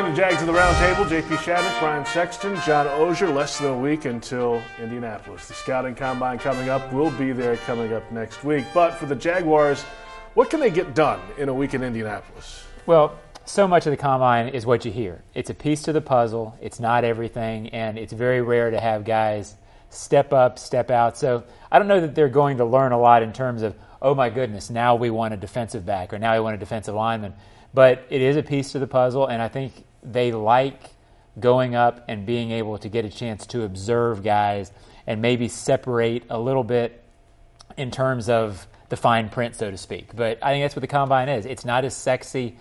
the Jags of the Roundtable. JP Shattuck, Brian Sexton, John Oehser. Less than a week until Indianapolis. The Scouting Combine coming up. We'll be there coming up next week. But for the Jaguars, what can they get done in a week in Indianapolis? Well, so much of the Combine is what you hear. It's a piece to the puzzle. It's not everything, and it's very rare to have guys step up, step out. So I don't know that they're going to learn a lot in terms of, oh my goodness, now we want a defensive back or now we want a defensive lineman. But it is a piece to the puzzle, and I think they like going up and being able to get a chance to observe guys and maybe separate a little bit in terms of the fine print, so to speak. But I think that's what the Combine is. It's not as sexy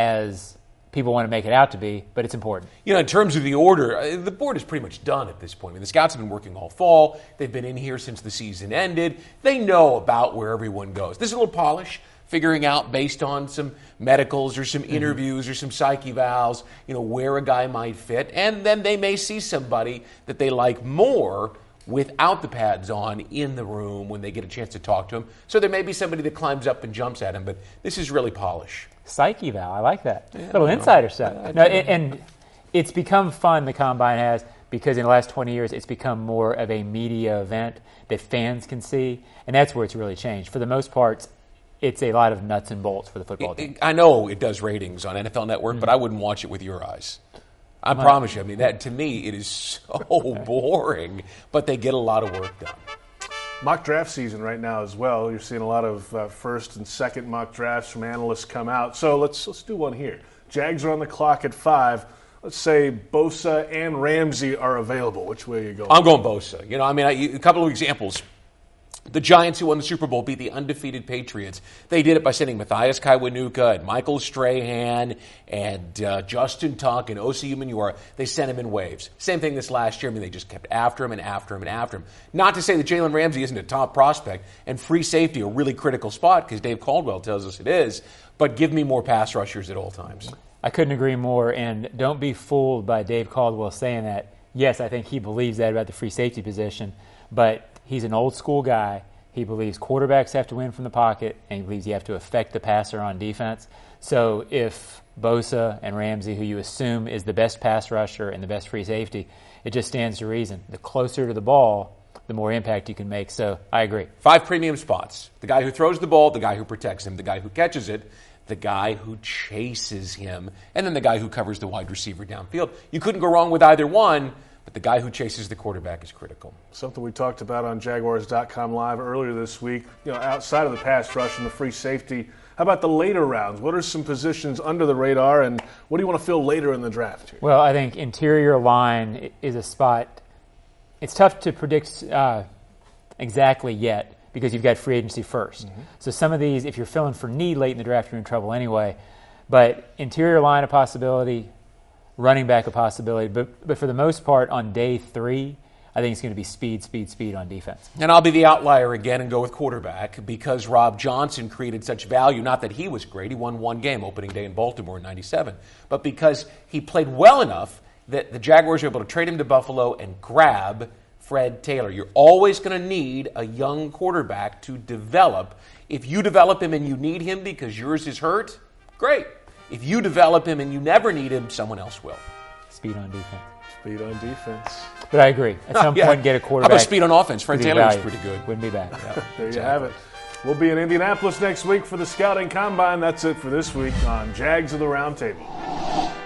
as people want to make it out to be, but it's important. You know, in terms of the order, the board is pretty much done at this point. I mean, the scouts have been working all fall. They've been in here since the season ended. They know about where everyone goes. There's a little polish, figuring out based on some medicals or some interviews or some psych evals, you know, where a guy might fit. And then they may see somebody that they like more without the pads on in the room when they get a chance to talk to him. So there may be somebody that climbs up and jumps at him, but this is really polish. Psych eval, I like that. Yeah, little insider stuff. And it's become fun, the Combine has, because in the last 20 years it's become more of a media event that fans can see, and that's where it's really changed. For the most part, it's a lot of nuts and bolts for the football team. I know it does ratings on NFL Network, but I wouldn't watch it with your eyes. I promise you. I mean, that to me, it is so boring, but they get a lot of work done. Mock draft season right now as well. You're seeing a lot of first and second mock drafts from analysts come out. So let's do one here. Jags are on the clock at 5. Let's say Bosa and Ramsey are available. Which way are you going? I'm going Bosa. You know, I mean, a couple of examples. The Giants, who won the Super Bowl, beat the undefeated Patriots. They did it by sending Matthias Kaiwanuka and Michael Strahan and Justin Tuck and Osi Umenyiora. They sent him in waves. Same thing this last year. I mean, they just kept after him and after him and after him. Not to say that Jalen Ramsey isn't a top prospect and free safety a really critical spot, because Dave Caldwell tells us it is, but give me more pass rushers at all times. I couldn't agree more, and don't be fooled by Dave Caldwell saying that. Yes, I think he believes that about the free safety position, but he's an old-school guy. He believes quarterbacks have to win from the pocket, and he believes you have to affect the passer on defense. So if Bosa and Ramsey, who you assume is the best pass rusher and the best free safety, it just stands to reason. The closer to the ball, the more impact you can make. So I agree. 5 premium spots. The guy who throws the ball, the guy who protects him, the guy who catches it, the guy who chases him, and then the guy who covers the wide receiver downfield. You couldn't go wrong with either one. But the guy who chases the quarterback is critical. Something we talked about on Jaguars.com Live earlier this week. You know, outside of the pass rush and the free safety, how about the later rounds? What are some positions under the radar, and what do you want to fill later in the draft here? Well, I think interior line is a spot. It's tough to predict exactly yet because you've got free agency first. So some of these, if you're filling for need late in the draft, you're in trouble anyway. But interior line a possibility. Running back a possibility, but for the most part, on day 3, I think it's going to be speed on defense. And I'll be the outlier again and go with quarterback because Rob Johnson created such value. Not that he was great. He won 1 game opening day in Baltimore in '97. But because he played well enough that the Jaguars were able to trade him to Buffalo and grab Fred Taylor. You're always going to need a young quarterback to develop. If you develop him and you need him because yours is hurt, great. If you develop him and you never need him, someone else will. Speed on defense. Speed on defense. But I agree. At some point, get a quarterback. How about speed on offense? Fred Taylor was pretty good. Wouldn't be bad. Yeah. There you have it. We'll be in Indianapolis next week for the Scouting Combine. That's it for this week on Jags of the Roundtable.